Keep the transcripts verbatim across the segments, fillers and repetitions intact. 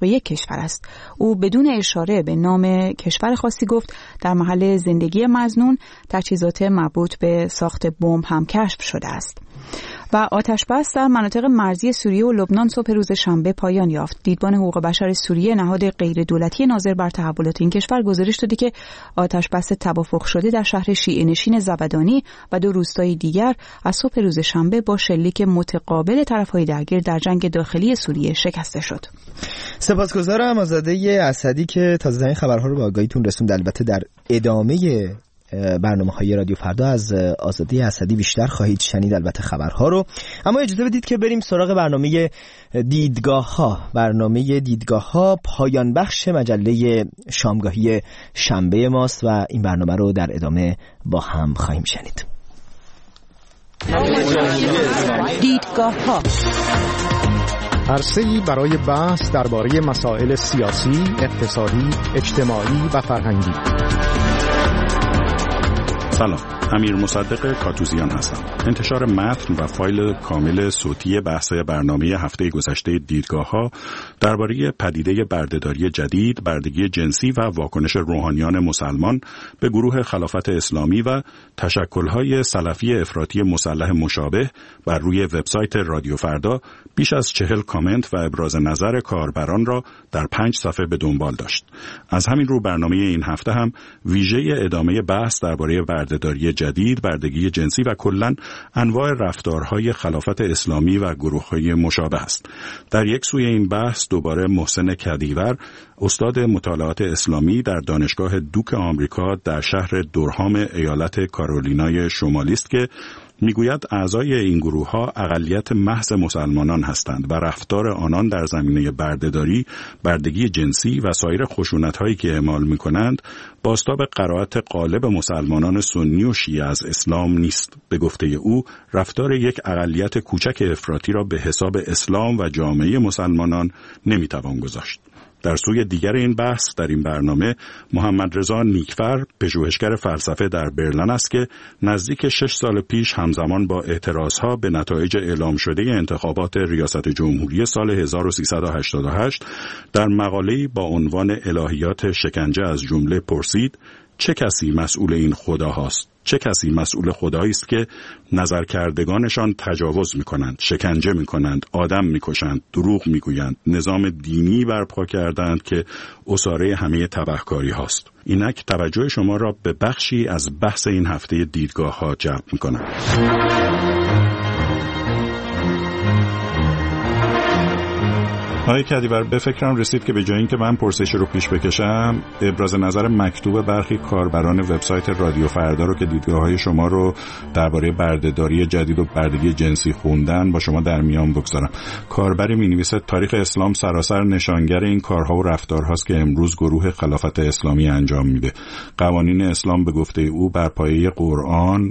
به یک کشور است. او بدون اشاره به نام کشور خاصی گفت در محل زندگی مظنون تجهیزات مربوط به ساخت بمب هم کشف شده است. و آتش بس در مناطق مرزی سوریه و لبنان صبح روز شنبه پایان یافت. دیدبان حقوق بشر سوریه، نهاد غیر دولتی ناظر بر تحولات این کشور، گزارش داده که آتش بس توافق شده در شهر شیعه نشین زبدانی و دو روستای دیگر از صبح روز شنبه با شلیک متقابل طرف‌های درگیر در جنگ داخلی سوریه شکسته شد. سپاسگزارم آزاده اسدی که تازه این خبرها رو به آگاهیتون رسوند. البته در ادامه برنامه‌های رادیو فردا از آزاده اسدی بیشتر خواهید شنید البته خبرها رو. اما اجازه بدید که بریم سراغ برنامه دیدگاه‌ها. برنامه دیدگاه‌ها پایان بخش مجله شامگاهی شنبه ماست و این برنامه رو در ادامه با هم خواهیم شنید. دیدگاه‌ها عرصه‌ای برای بحث درباره مسائل سیاسی، اقتصادی، اجتماعی و فرهنگی. سلام، امیر مصدق کاتوزیان هستم. انتشار متن و فایل کامل صوتی بحث برنامه هفته گذشته دیدگاه‌ها درباره پدیده بردهداری جدید، بردگی جنسی و واکنش روحانیان مسلمان به گروه خلافت اسلامی و تشکل‌های سلفی افراطی مسلح مشابه بر روی وبسایت رادیو فردا بیش از چهل کامنت و ابراز نظر کاربران را در پنج صفحه به دنبال داشت. از همین رو برنامه این هفته هم ویژه ادامه بحث درباره بردهداری جدید، بردگی جنسی و کلاً انواع رفتارهای خلافت اسلامی و گروه‌های مشابه است. در یک سوی این بحث دوباره محسن کدیور، استاد مطالعات اسلامی در دانشگاه دوک آمریکا در شهر دورهام ایالت کارولینای شمالی است که میگوید اعضای این گروه‌ها اقلیت محض مسلمانان هستند و رفتار آنان در زمینه بردهداری، بردگی جنسی و سایر خشونت‌هایی که اعمال می‌کنند بازتاب قرائت غالب مسلمانان سنی و شیعه از اسلام نیست. به گفته او رفتار یک اقلیت کوچک افراطی را به حساب اسلام و جامعه مسلمانان نمی‌توان گذاشت. در سوی دیگر این بحث در این برنامه محمد رضا نیکفر، پژوهشگر فلسفه در برلین است که نزدیک شش سال پیش همزمان با اعتراضها به نتایج اعلام شده انتخابات ریاست جمهوری سال هزار و سیصد و هشتاد و هشت در مقاله‌ای با عنوان الهیات شکنجه از جمله پرسید: چه کسی مسئول این خدا هاست؟ چه کسی مسئول خدایی است که نظرکردگانشان تجاوز می‌کنند، شکنجه می‌کنند، آدم می‌کشند، دروغ می‌گویند، نظام دینی برپا کردند که اساره همه تبهکاری هاست. اینک توجه شما را به بخشی از بحث این هفته دیدگاه‌ها جلب می‌کنم. آقای کدیور، به فکرم رسید که به جای اینکه من پرسش رو پیش بکشم، ابراز نظر مکتوب برخی کاربران وبسایت رادیو فردا رو که دیدگاه‌های شما رو درباره بردهداری جدید و بردگی جنسی خوندن با شما در میان بگذارم. کاربری می‌نویسه تاریخ اسلام سراسر نشانگر این کارها و رفتارهاست که امروز گروه خلافت اسلامی انجام میده. قوانین اسلام به گفته او بر پایه قرآن،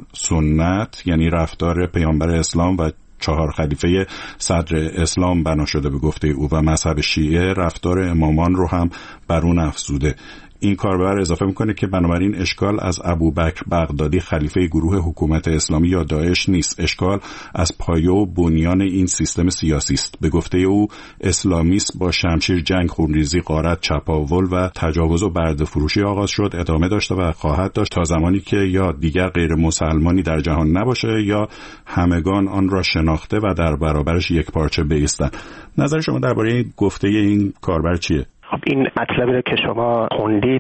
سنت یعنی رفتار پیامبر اسلام و چهار خلیفه صدر اسلام بنا شده به گفته او و مذهب شیعه رفتار امامان رو هم بر اون افزوده. این کاربر اضافه میکنه که بنابراین اشکال از ابوبکر بغدادی خلیفه گروه حکومت اسلامی یا داعش نیست، اشکال از پایه و بنیان این سیستم سیاسی است. به گفته او اسلامیسم با شمشیر جنگ، خونریزی، غارت، چپاول و تجاوز و برده‌فروشی آغاز شد، ادامه داشته و خواهد داشت تا زمانی که یا دیگر غیر مسلمانی در جهان نباشه یا همگان آن را شناخته و در برابرش یک پارچه بایستند. نظر شما درباره گفته این کاربر چیه؟ این مطلبی که شما خوندید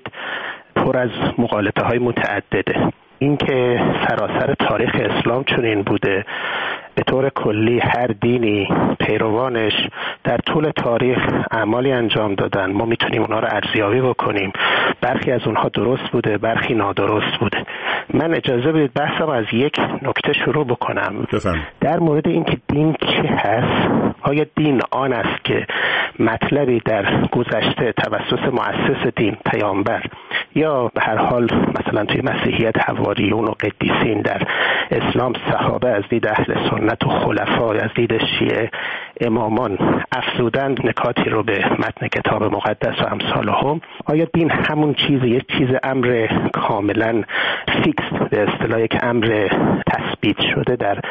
پر از مغالطه های متعدده. این که سراسر تاریخ اسلام چنین بوده، به طور کلی هر دینی پیروانش در طول تاریخ اعمالی انجام دادن، ما میتونیم اونها رو ارزیابی بکنیم، برخی از اونها درست بوده، برخی نادرست بوده. من اجازه بدید بحثم از یک نکته شروع بکنم. بفرم. در مورد اینکه دین چی هست، آیا دین آن است که مطلبی در گذشته توسط مؤسس دین پیامبر یا به هر حال مثلا توی مسیحیت حواریون و قدیسین، در اسلام صحابه از دید اهل سنت و خلفای از دید شیعه امامان افزودند نکاتی رو به متن کتاب مقدس و امثال هم، آیا دین همون چیزه، یک چیز امر کاملا فیکس به اصطلاح یک امر تثبیت شده در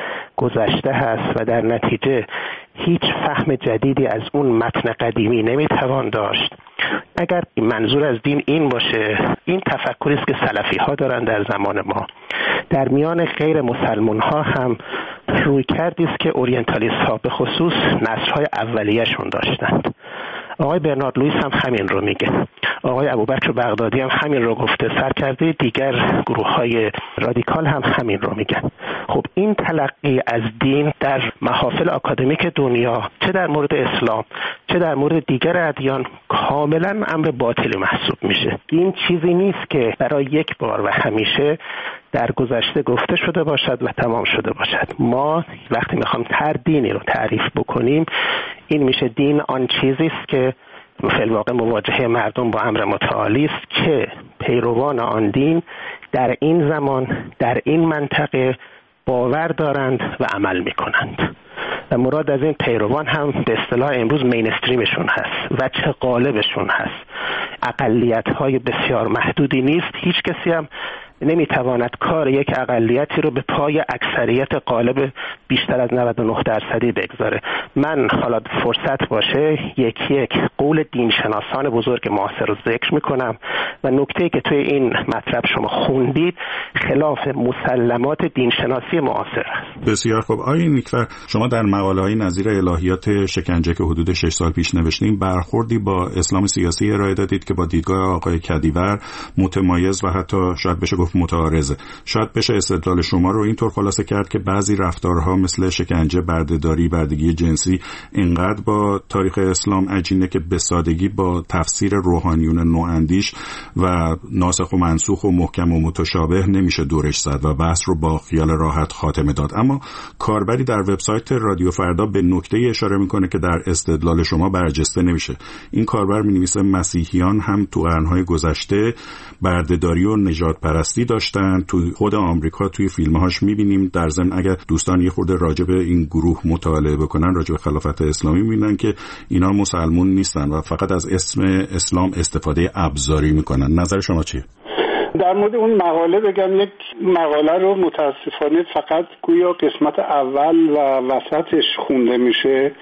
گذشته هست و در نتیجه هیچ فهم جدیدی از اون متن قدیمی نمیتوان داشت. اگر منظور از دین این باشه، این تفکری است که سلفی ها دارن در زمان ما. در میان غیر مسلمان ها هم روی کردی است که اورینتالیست ها به خصوص نسل‌های اولیه‌شون داشتند. آقای برنارد لوئیس هم همین رو میگه. آقای ابوبکر بغدادی هم همین رو گفته. سرکرده دیگر گروه‌های رادیکال هم همین رو میگن. خب این تلقی از دین در محافل آکادمیک دنیا، چه در مورد اسلام چه در مورد دیگر ادیان، کاملا امر باطلی محسوب میشه. این چیزی نیست که برای یک بار و همیشه در گذشته گفته شده باشد و تمام شده باشد. ما وقتی میخوام هر دینی رو تعریف بکنیم، این میشه دین آن چیزی است که فی الواقع مواجهه مردم با امر متعالی است که پیروان آن دین در این زمان در این منطقه باور دارند و عمل میکنند. و مراد از این پیروان هم به اصطلاح امروز مینستریمشون هست و چه قالبشون هست. اقلیت‌های بسیار محدودی نیست. هیچ کسی هم نمیتواند کار یک اقلیتی رو به پای اکثریت غالب بیشتر از نود و نه درصدی بگذاره. من حالا فرصت باشه یک یک قول دینشناسان بزرگ معاصر رو ذکر میکنم و نکته‌ای که توی این مطلب شما خوندید خلاف مسلمات دینشناسی معاصر است. بسیار خوب. آقای نیکفر، شما در مقاله‌های نظیر الهیات شکنجه که حدود شش سال پیش نوشتیم برخوردی با اسلام سیاسی ارائه دادید که با دیدگاه آقای کدیور متمایز و حتی شاید بشه گفت متعارضه. شاید بشه استدلال شما رو اینطور خلاصه کرد که بعضی رفتارها مثل شکنجه، بردهداری، بردگی جنسی اینقدر با تاریخ اسلام عجینه که به سادگی با تفسیر روحانیون نواندیش و ناسخ و منسوخ و محکم و متشابه نمیشه دورش زد و بحث رو با خیال راحت خاتمه داد. اما کاربری در وبسایت رادیو فردا به نکته اشاره میکنه که در استدلال شما برجسته نمیشه. این کاربر مینویسه مسیحیان هم تو قرنهای گذشته بردهداری و نژاد پرستی داشتن. تو خود آمریکا توی فیلمهاش میبینیم. در ضمن اگر دوستان یه خورده راجع به این گروه مطالعه بکنن، راجع به خلافت اسلامی میبینن که اینا مسلمون نیستن و فقط از اسم اسلام استفاده ابزاری میکنن. نظر شما چیه؟ در مورد اون مقاله بگم، یک مقاله رو متاسفانه فقط گویا قسمت اول و وسطش خونده میشه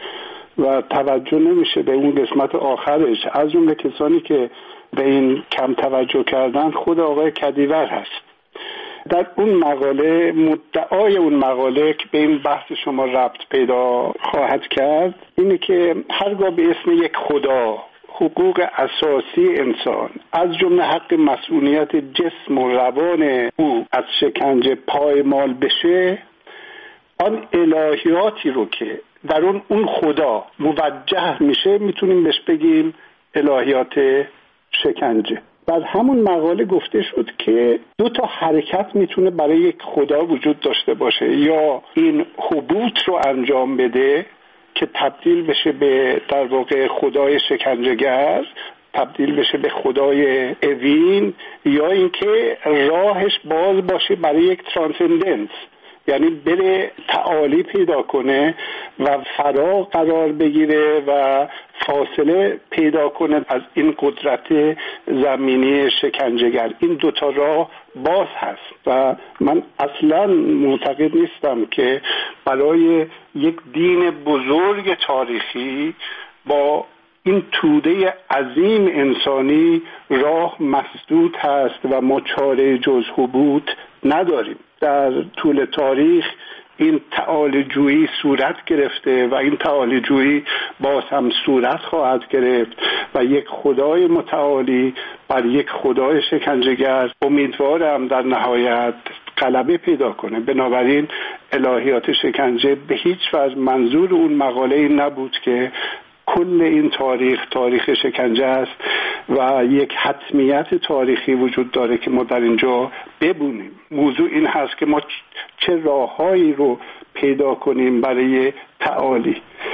و توجه نمیشه به اون قسمت آخرش. از جمله کسانی که به این کم توجه کردن خود آقای کدیور هست. در اون مقاله مدعای اون مقاله که به این بحث شما ربط پیدا خواهد کرد اینه که هرگاه به اسم یک خدا حقوق اساسی انسان از جمله حق مسئولیت جسم و روان او از شکنجه پایمال بشه، آن الهیاتی رو که در اون اون خدا موجه میشه میتونیم بهش بگیم الهیات شکنجه. در همون مقاله گفته شد که دو تا حرکت میتونه برای یک خدا وجود داشته باشه، یا این حبوط رو انجام بده که تبدیل بشه به در واقع خدای شکنجهگر، تبدیل بشه به خدای اوین، یا اینکه راهش باز باشه برای یک ترانسندنس، یعنی بره تعالی پیدا کنه و فرا قرار بگیره و فاصله پیدا کنه از این قدرت زمینی شکنجهگر. این دوتا راه باز هست و من اصلا معتقد نیستم که برای یک دین بزرگ تاریخی با این توده عظیم انسانی راه مسدود هست و ما چاره جز حبوط نداریم. در طول تاریخ این تعالی جویی صورت گرفته و این تعالی جویی باز هم صورت خواهد گرفت و یک خدای متعالی بر یک خدای شکنجهگر امیدوارم در نهایت غلبه پیدا کنه. بنابراین الهیات شکنجه به هیچ وجه منظور اون مقاله این نبود که کل این تاریخ تاریخ شکنجه است و یک حتمیت تاریخی وجود داره که ما در اینجا ببونیم. موضوع این هست که ما چه راههایی رو پیدا کنیم برای تعالی.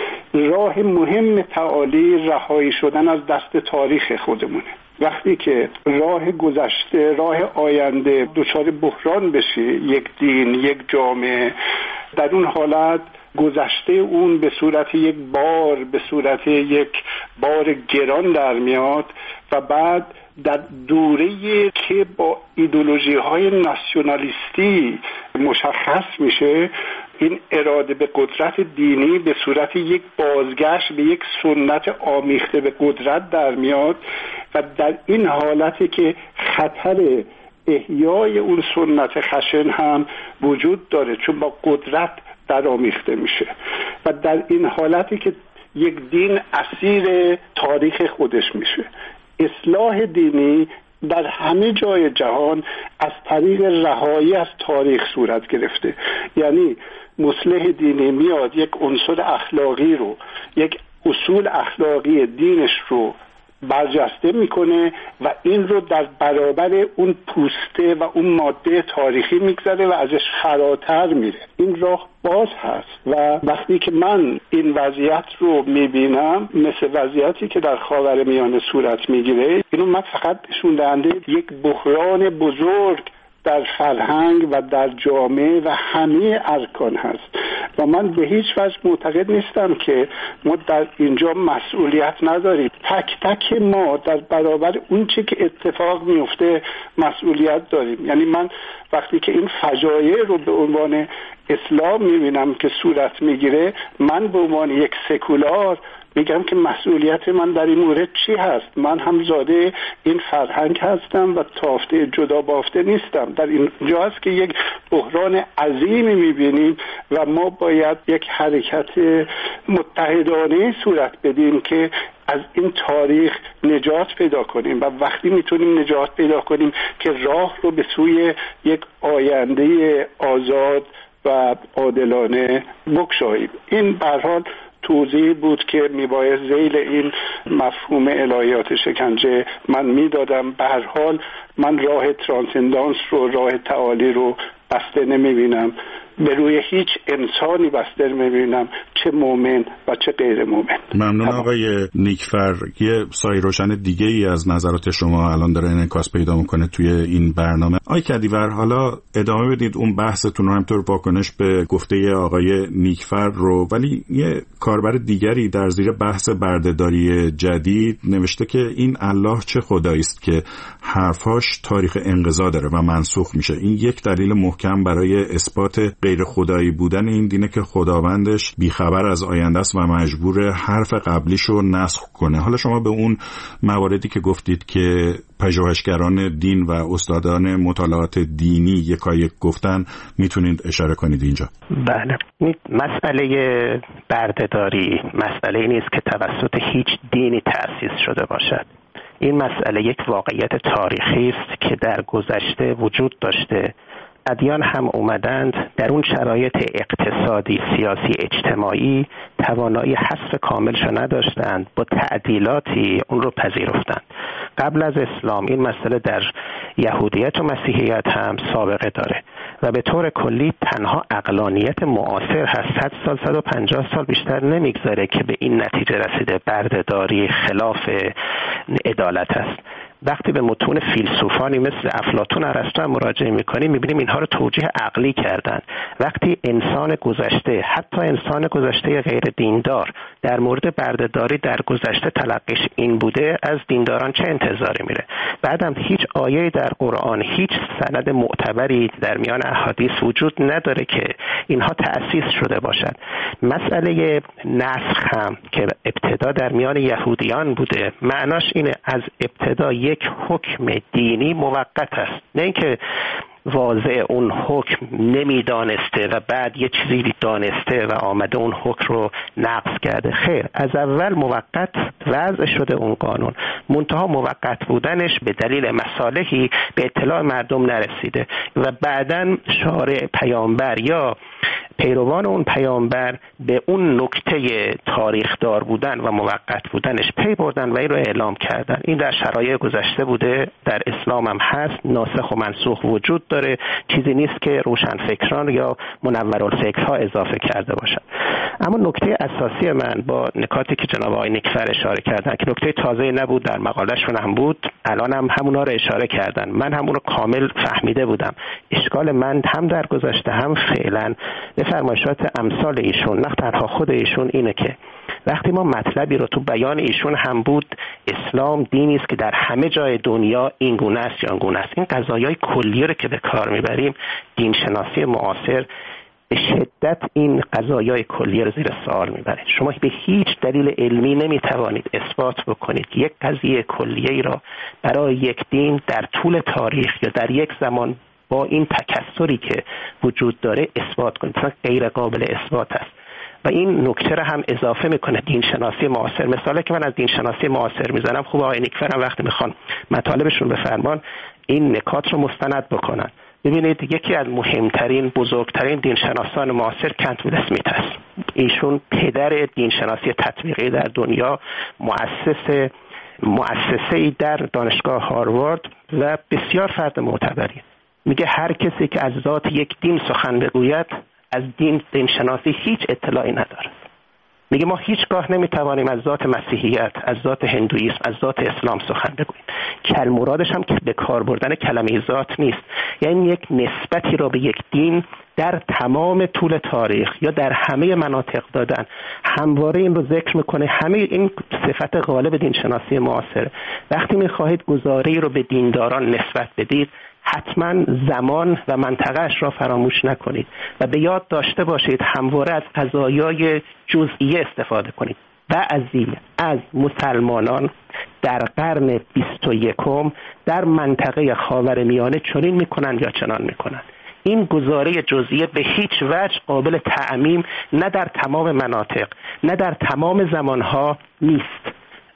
راه مهم تعالی رهایی شدن از دست تاریخ خودمونه. وقتی که راه گذشته، راه آینده دچار بحران بشه یک دین، یک جامعه، در اون حالت گذشته اون به صورت یک بار، به صورت یک بار گران در میاد و بعد در دوره‌ای که با ایدئولوژی‌های ناسیونالیستی مشخص میشه این اراده به قدرت دینی به صورت یک بازگشت به یک سنت آمیخته به قدرت در میاد و در این حالتی که خطر احیای اون سنت خشن هم وجود داره، چون با قدرت در آمیخته میشه و در این حالتی که یک دین اسیر تاریخ خودش میشه. اصلاح دینی در همه جای جهان از طریق رهایی از تاریخ صورت گرفته. یعنی مصلح دینی میاد یک عنصر اخلاقی رو، یک اصول اخلاقی دینش رو برجسته میکنه و این رو در برابر اون پوسته و اون ماده تاریخی میگذاره و ازش فراتر میره. این راه باز هست و وقتی که من این وضعیت رو میبینم مثل وضعیتی که در خاورمیانه صورت میگیره، اینو من فقط نشون دهنده یک بحران بزرگ در فرهنگ و در جامعه و همه ارکان هست و من به هیچ وجه معتقد نیستم که ما در اینجا مسئولیت نداریم. تک تک ما در برابر اون چی که اتفاق میفته مسئولیت داریم. یعنی من وقتی که این فجایع رو به عنوان اسلام میبینم که صورت میگیره، من به عنوان یک سکولار میگم که مسئولیت من در این مورد چی هست. من هم زاده این فرهنگ هستم و تافته جدا بافته نیستم. در اینجا هست که یک بحران عظیمی میبینیم و ما باید یک حرکت متحدانه صورت بدیم که از این تاریخ نجات پیدا کنیم و وقتی میتونیم نجات پیدا کنیم که راه رو به سوی یک آینده آزاد و عادلانه بگشاییم. این به هر حال توضیح بود که میباید ذیل این مفهوم الهیات شکنجه من میدادم. به هر حال من راه ترانسندانس رو، راه تعالی رو بسته نمیبینم، به روی هیچ انسانی بسته نمیبینم، چه مؤمن و چه غیر مؤمن. ممنون آقای نیکفر. یه سایه روشن دیگه ای از نظرات شما الان داره انعکاس پیدا میکنه توی این برنامه. آقای کدیور، حالا ادامه بدید اون بحثتون رو، همطور واکنش به گفته آقای نیکفر رو، ولی یه کاربر دیگری در زیر بحث بردهداری جدید نوشته که این الله چه خدایی است که حرفاش تاریخ انقضا داره و منسوخ میشه. این یک دلیل محکم برای اثبات غیر خدایی بودن این دینه که خداوندش بیخبر از آینده است و مجبور حرف قبلیشو نسخ کنه. حالا شما به اون مواردی که گفتید که پژوهشگران دین و استادان مطالعات دینی یکایک گفتن میتونید اشاره کنید اینجا؟ بله. مسئله بردهداری مسئله نیست که توسط هیچ دینی تأسیس شده باشد. این مسئله یک واقعیت تاریخی است که در گذشته وجود داشته. ادیان هم اومدند در اون شرایط اقتصادی، سیاسی، اجتماعی توانایی حذف کاملش نداشتند، با تعدیلاتی اون رو پذیرفتند. قبل از اسلام این مسئله در یهودیت و مسیحیت هم سابقه داره و به طور کلی تنها عقلانیت معاصر هست. صد سال، صد و پنجاه سال بیشتر نمیگذاره که به این نتیجه رسیده بردهداری خلاف عدالت است. وقتی به متون فیلسوفانی مثل افلاطون، ارسطو هم مراجعه می‌کنیم، می‌بینیم اینها رو توجیه عقلی کردن. وقتی انسان گذشته، حتی انسان گذشته غیر دیندار، در مورد بردهداری در گذشته تلقیش این بوده، از دینداران چه انتظاری میره؟ بعدم هیچ آیه در قرآن، هیچ سند معتبری در میان احادیث وجود نداره که اینها تأسیس شده باشد. مسئله نسخ هم که ابتدا در میان یهودیان بوده، معناش اینه از ابتدا یک حکم دینی موقت است، نه اینکه واضع اون حکم نمیدانسته و بعد یه چیزی دانسته و آمده اون حکم رو نقض کرده. خیر، از اول موقت وضع شده اون قانون، منتها موقت بودنش به دلیل مصالحی به اطلاع مردم نرسیده و بعداً شارع پیامبر یا پیروان اون پیامبر به اون نکته تاریخ دار بودن و موقت بودنش پی بردن و این رو اعلام کردن. این در شرایع گذشته بوده، در اسلام هم هست، ناسخ و منسوخ وجود داره، چیزی نیست که روشنفکران یا منورالفکرها اضافه کرده باشن. اما نکته اساسی من با نکاتی که جناب آقای نیکفر اشاره کردن که نکته تازه نبود، در مقالهشون هم بود، الان هم همونا رو اشاره کردن، من همون رو کامل فهمیده بودم. اشکال من هم در گذشته هم فعلا به فرمایشات امثال ایشون، نه تنها خود ایشون، اینه که وقتی ما مطلبی رو تو بیان ایشون هم بود، اسلام دینی است که در همه جای دنیا این گونه است یا اون گونه است، این قضایای کلی رو که به کار میبریم، دین شناسی معاصر به شدت این قضایای کلیه رو زیر سوال میبره. شما به هیچ دلیل علمی نمیتوانید اثبات بکنید یک قضیه کلیه‌ای را برای یک دین در طول تاریخ یا در یک زمان با این تکثری که وجود داره اثبات کنید. مثلا غیر قابل اثبات است. و این نکته را هم اضافه میکنه دین شناسی معاصر. مثالی که من از دین شناسی معاصر میزنم، خوب آقای نیکفر هم وقتی میخوان مطالبشون بفرمان این نکات رو مستند بکنن. ببینید یکی از مهمترین بزرگترین دینشناسان معاصر کنت ویل اسمیت است. ایشون پدر دینشناسی تطبیقی در دنیا، مؤسس مؤسسه‌ای در دانشگاه هاروارد و بسیار فرد معتبری. میگه هر کسی که از ذات یک دین سخن بگوید از دین دینشناسی هیچ اطلاعی ندارد. میگه ما هیچگاه نمیتوانیم از ذات مسیحیت، از ذات هندویسم، از ذات اسلام سخن بگوییم. کل مرادش هم که به کار بردن کلمه ذات نیست، یعنی یک نسبتی را به یک دین در تمام طول تاریخ یا در همه مناطق دادن. همواره این رو ذکر میکنه. همه این صفت غالب دینشناسی معاصر. وقتی میخواهید گزاره‌ای رو به دینداران نسبت بدید، حتما زمان و منطقه‌اش را فراموش نکنید و به یاد داشته باشید همواره از قضایای جزئیه استفاده کنید. بعضی از مسلمانان در قرن بیست و یکم در منطقه خاورمیانه چنین میکنند یا چنان میکنند. این گزاره جزئیه به هیچ وجه قابل تعمیم نه در تمام مناطق نه در تمام زمانها نیست.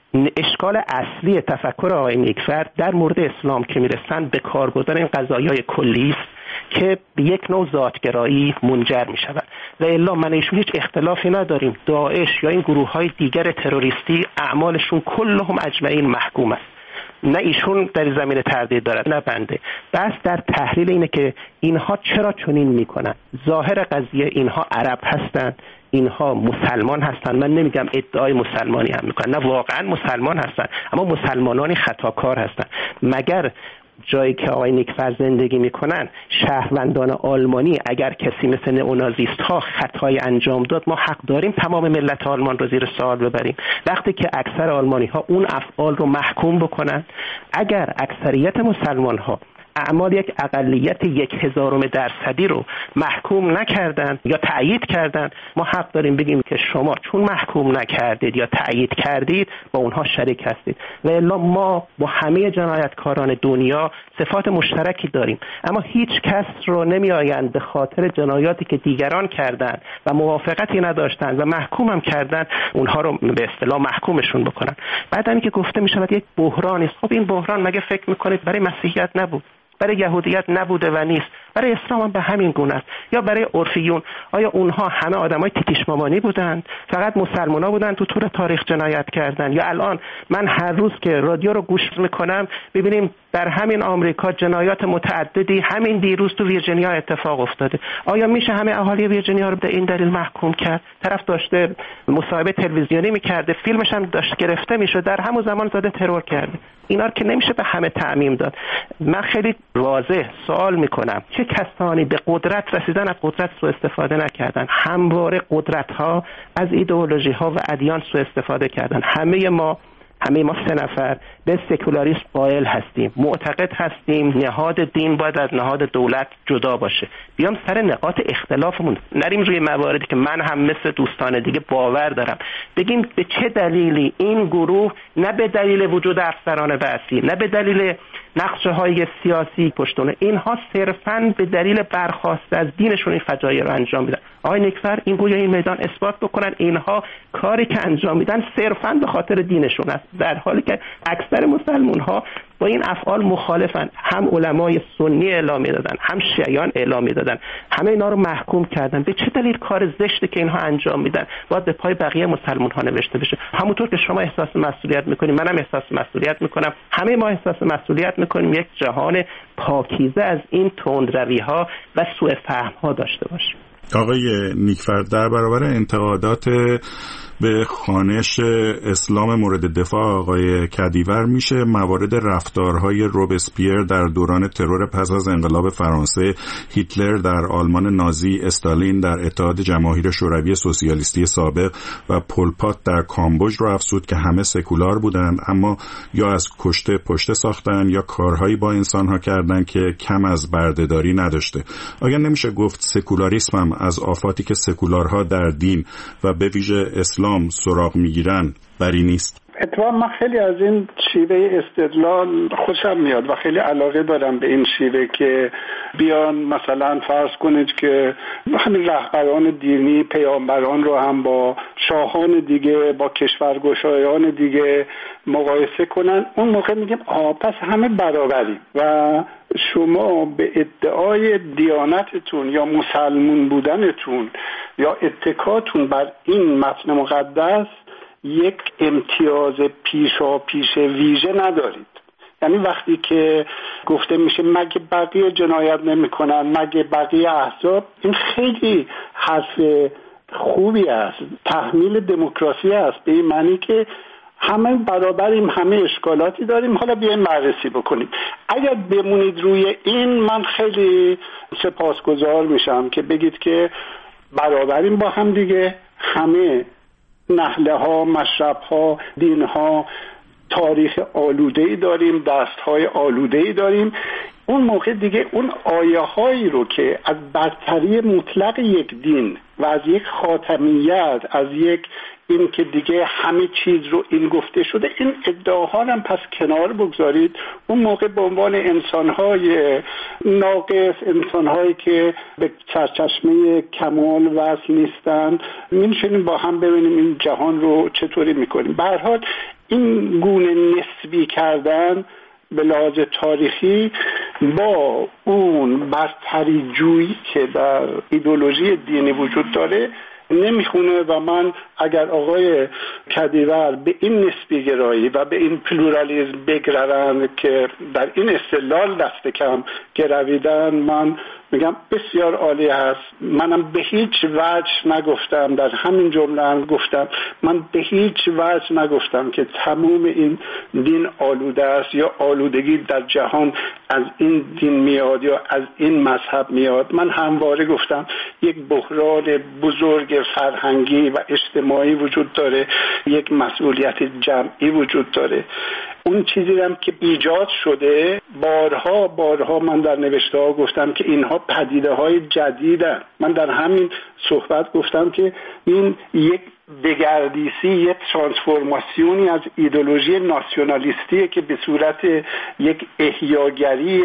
اشکال اصلی تفکر آقای نیکفر در مورد اسلام که میرسند به کار بردن این قضایای کلی است که به یک نوع ذاتگرایی منجر می شود. و الا من ایشون هیچ اختلافی نداریم. داعش یا این گروه های دیگر تروریستی اعمالشون کلهم اجمعین محکوم است. نه ایشون در زمین تردید دارد نه بنده. بس در تحلیل اینه که اینها چرا چنین میکنن. ظاهر قضیه اینها عرب هستند، اینها مسلمان هستند. من نمیگم ادعای مسلمانی هم میکنن، نه واقعا مسلمان هستند، اما مسلمانانی خطاکار هستند. مگر جایی که آقای نیکفر زندگی میکنن شهروندان آلمانی اگر کسی مثل نئونازیست ها خطای انجام داد، ما حق داریم تمام ملت آلمان رو زیر سوال ببریم؟ وقتی که اکثر آلمانی ها اون افعال رو محکوم بکنن، اگر اکثریت مسلمان ها اعمال یک اقلیت یک هزارم درصدی رو محکوم نکردن یا تأیید کردن، ما حق داریم بگیم که شما چون محکوم نکردید یا تأیید کردید با اونها شریک هستید. و الا ما با همه جنایتکاران دنیا صفات مشترکی داریم، اما هیچ کس رو نمی آیند به خاطر جنایاتی که دیگران کردن و موافقتی نداشتن و محکوم هم کردن اونها رو به اصطلاح محکومشون بکنن. بعدن که گفته می شود یک بحرانی است، خب این بحران مگه فکر میکنید برای مسیحیت نبود؟ برای یهودیت نبوده و نیست، برای اسلام هم به همین گونه است. یا برای عرفیون، آیا اونها همه آدمای تیتیش مامانی بودند؟ فقط مسلمانا بودند تو طول تاریخ جنایت کردن؟ یا الان من هر روز که رادیو رو گوش میکنم ببینیم در همین آمریکا جنایات متعددی همین دیروز تو ویرجینیا اتفاق افتاده. آیا میشه همه اهالی ویرجینیا رو به این دلیل محکوم کرد؟ طرف داشته مصاحبه تلویزیونی میکرده، فیلمش هم داشت گرفته میشد، در همون زمان زده ترور کرده. اینا رو که نمیشه به همه تعمیم داد. من خیلی واضح سوال میکنم چه کسانی به قدرت رسیدن از قدرت سوء استفاده نکردن؟ همواره قدرت ها از ایدئولوژی ها و ادیان سوء استفاده کردن. همه ما همه ما سه نفر به سکولاریسم قائل هستیم، معتقد هستیم نهاد دین باید از نهاد دولت جدا باشه. بیام سر نقاط اختلافمون نریم روی مواردی که من هم مثل دوستان دیگه باور دارم، بگیم به چه دلیلی این گروه، نه به دلیل وجود افسران بعثی، نه به دلیل نقشه های سیاسی پشتونه، اینها صرفاً به دلیل برخاست از دینشون این فجایع رو انجام میدن. آقای نیکفر این گویا این میدان اثبات بکنن اینها کاری که انجام میدن صرفاً به خاطر دینشون است، در حالی که اکثر مسلمان ها با این افعال مخالفن. هم علمای سنی اعلام دادن، هم شیعیان اعلام دادن، همه اینا رو محکوم کردن. به چه دلیل کار زشتی که اینها انجام میدن باید به پای بقیه مسلمان ها نوشته بشه؟ همونطور که شما احساس مسئولیت میکنید، منم احساس مسئولیت میکنم، همه ما احساس مسئولیت میکنیم یک جهان پاکیزه از این تندروی ها و سوء فهم ها داشته باشیم. آقای نیکفر، در برابر انتقادات به خوانش اسلام مورد دفاع آقای کدیور میشه موارد رفتارهای روبسپیر در دوران ترور پس از انقلاب فرانسه، هیتلر در آلمان نازی، استالین در اتحاد جماهیر شوروی سوسیالیستی سابق و پل پات در کامبوج رو افزود که همه سکولار بودند اما یا از کشته پشته ساختن یا کارهایی با انسانها کردن که کم از بردهداری نداشته. آیا نمیشه گفت سکولاریسم هم از آفاتی که سکولارها در دین و به ویژه اسلام سراغ میگیرن بری نیست؟ اتفاقا من خیلی از این شیوه استدلال خوشم میاد و خیلی علاقه دارم به این شیوه که بیان مثلا فرض کنید که همین رهبران دینی پیامبران رو هم با شاهان دیگه با کشورگشایان دیگه مقایسه کنن. اون موقع میگیم آه پس همه برابریم و شما به ادعای دیانتتون یا مسلمون بودنتون یا اتکاتون بر این متن مقدس یک امتیاز پیشا پیش ویژه ندارید. یعنی وقتی که گفته میشه مگه بقیه جنایت نمی کنن، مگه بقیه احزاب، این خیلی حرف خوبی است، تحمیل دموکراسی است، به این معنی که همه برابریم، همه اشکالاتی داریم، حالا بیایم بررسی بکنیم. اگر بمونید روی این من خیلی سپاسگزار میشم که بگید که برابریم با هم دیگه، همه نهله ها، مشرب ها، دین ها، تاریخ آلوده‌ای داریم، دست های آلوده‌ای داریم. اون موقع دیگه اون آیه هایی رو که از برتری مطلق یک دین و از یک خاتمیت، از یک این که دیگه همه چیز رو این گفته شده، این ادعاها هم پس کنار بگذارید. اون موقع به عنوان انسان‌های ناقص، انسان‌هایی که به سرچشمه کمال وصل نیستن، می‌شینیم با هم ببینیم این جهان رو چطوری می‌کنیم. به هر حال این گونه نسبی کردن به لحاظ تاریخی با اون برتری جویی که در ایدئولوژی دینی وجود داره نمیخونه و من اگر آقای کدیور به این نسبی گرایی و به این پلورالیسم بگروند که در این استدلال دست کم گرویدن، من میگم بسیار عالی هست. منم به هیچ وجه نگفتم، در همین جمله هم گفتم، من به هیچ وجه نگفتم که تمام این دین آلوده است یا آلودگی در جهان از این دین میاد یا از این مذهب میاد. من همواره گفتم یک بحران بزرگ فرهنگی و اجتماعی وجود داره، یک مسئولیت جمعی وجود داره. اون چیزی هم که ایجاد شده بارها بارها من در نوشته ها گفتم که اینها پدیده های جدیدن. من در همین صحبت گفتم که این یک دگردیسی، یک ترانسفورماسیونی از ایدئولوژی ناسیونالیستیه که به صورت یک احیاگری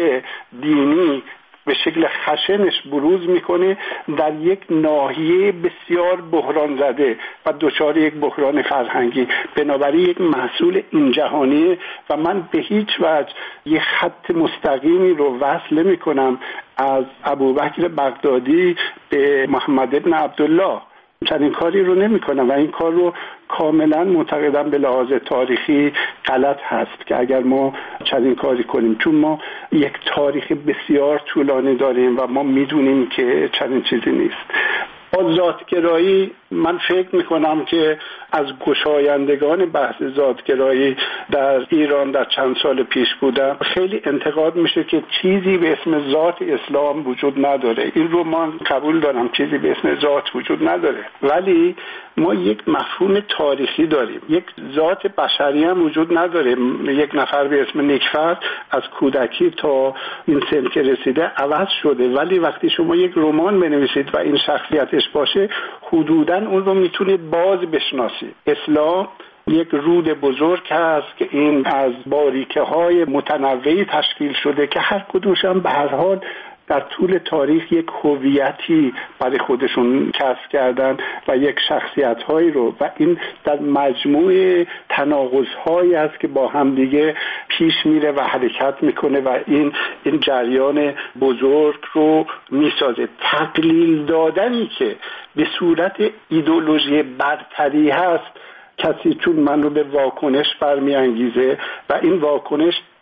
دینی به شکل خشنش بروز میکنه در یک ناحیه بسیار بحران زده و دچار یک بحران فرهنگی. بنابراین یک محصول این جهانیه و من به هیچ وجه یک خط مستقیمی رو وصل نمی کنم از ابوبکر بغدادی به محمد ابن عبدالله. چنین کاری رو نمی کنم و این کار رو کاملا معتقدم به لحاظ تاریخی غلط هست که اگر ما چنین کاری کنیم، چون ما یک تاریخ بسیار طولانی داریم و ما میدونیم که چنین چیزی نیست. با ذاتگرایی من فکر میکنم که از گشایندگان بحث ذاتگرایی در ایران در چند سال پیش بودم خیلی انتقاد میشه که چیزی به اسم ذات اسلام وجود نداره. این رو من قبول دارم، چیزی به اسم ذات وجود نداره، ولی ما یک مفهوم تاریخی داریم. یک ذات بشری هم وجود نداره. یک نفر به اسم نیکفر از کودکی تا این سن که رسیده عوض شده، ولی وقتی شما یک رمان بنویسید و این شخصیتش باشه حدوداً اون رو میتونید باز بشناسید. اسلام یک رود بزرگ هست که این از باریکه های متنوعی تشکیل شده که هر کدومش هم به هر حال در طول تاریخ یک هویتی برای خودشون کسب کردن و یک شخصیت هایی رو و این در مجموعه تناقض هایی است که با هم دیگه پیش میره و حرکت میکنه و این این جریان بزرگ رو میسازه. تقلیل دادنی که به صورت ایدئولوژی برتری هست، کسی چون من رو به واکنش برمیانگیزه و این واکنش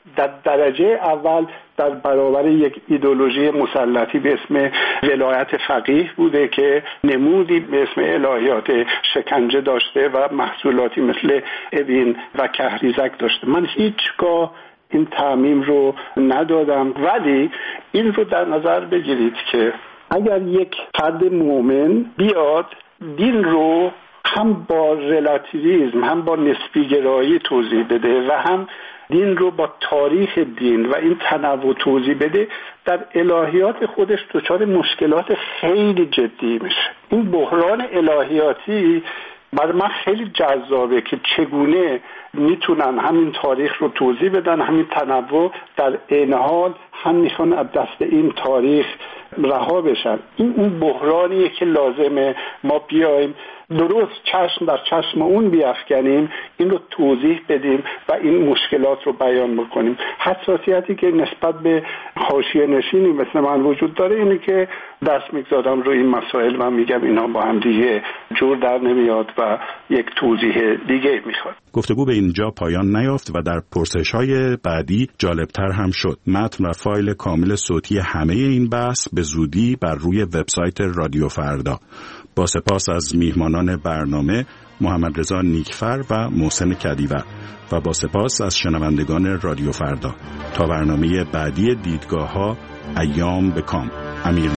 در درجه اول در برابر یک ایدئولوژی مسلطی به اسم ولایت فقیه بوده که نمودی به اسم الهیات شکنجه داشته و محصولاتی مثل ابین و کهریزک داشته. من هیچگاه این تعمیم رو ندادم، ولی این رو در نظر بگیرید که اگر یک فرد مؤمن بیاد دین رو هم با رلاتیویسم هم با نسبی گرایی توضیح بده و هم دین رو با تاریخ دین و این تنوع توضیح بده، در الهیات خودش دچار مشکلات خیلی جدی میشه. این بحران الهیاتی برای من خیلی جذابه که چگونه میتونن همین تاریخ رو توضیح بدن، همین تنوع، در عین حال هم میخوان از دست این تاریخ رها بشن. این اون بحرانیه که لازمه ما بیایم درست چشم در چشم اون بیافکنیم، این رو توضیح بدیم و این مشکلات رو بیان بکنیم. حساسیتی که نسبت به حاشیه نشینی مثل من وجود داره اینه که دست میگذارم روی این مسائل و میگم اینا با هم دیگه جور در نمیاد و یک توضیح دیگه میخواد. گفتگو به اینجا پایان نیافت و در پرسش‌های بعدی جالبتر هم شد. متن و فایل کامل صوتی همه این بحث به زودی بر روی وبسایت رادیو فردا. با سپاس از میهمانان برنامه محمد رضا نیکفر و محسن کدیور و با سپاس از شنوندگان رادیو فردا. تا برنامه بعدی دیدگاه‌ها، ایام به کام. امیر